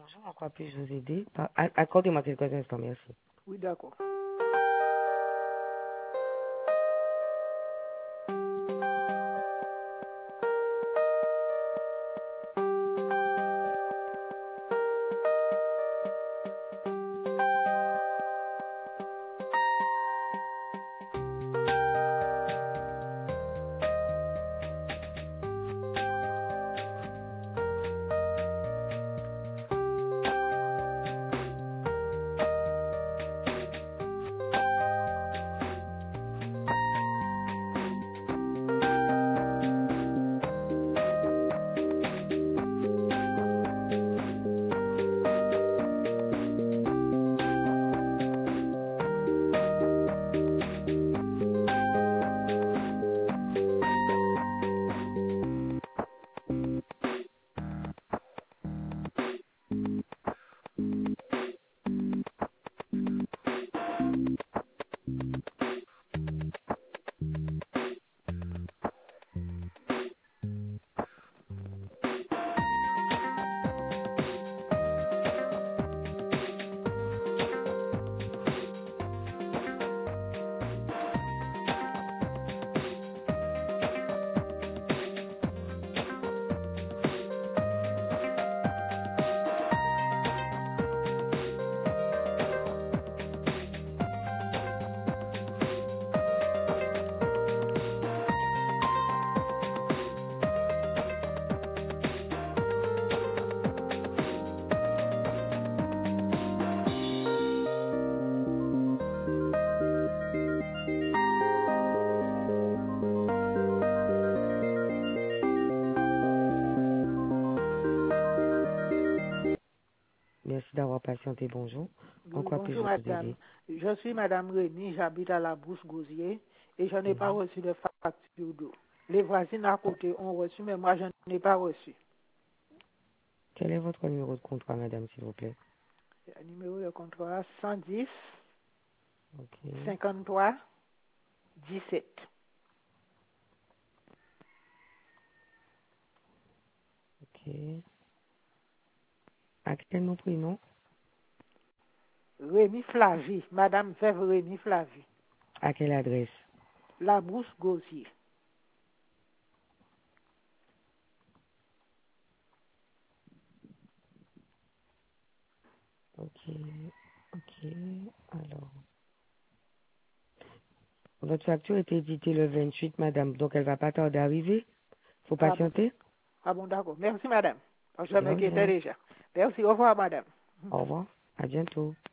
Bonjour, en quoi puis-je vous aider? Accordez-moi quelques instants, merci. Oui, d'accord. Merci d'avoir patienté, bonjour. En Oui, quoi puis-je bonjour, vous madame. aider? Je suis madame Rémy, j'habite à la Bouche-Gosier et je n'ai pas reçu de facture d'eau. Les voisines à côté ont reçu, mais moi, je n'ai pas reçu. Quel est votre numéro de contrat, madame, s'il vous plaît? Le numéro de contrat 110 Ok, 53 17. ok. À quel nom, prénom? Rémy Flavie, madame Veuve Rémy Flavie, À quelle adresse? la Bouche-Gosier. Ok, ok. Alors, votre facture a été éditée le 28, madame, donc elle va pas tarder à arriver. Faut Ah bon, patienter. d'accord. Merci, madame. Je De m'inquiétais rien. déjà. Merci, au revoir, madame. Au revoir. À bientôt.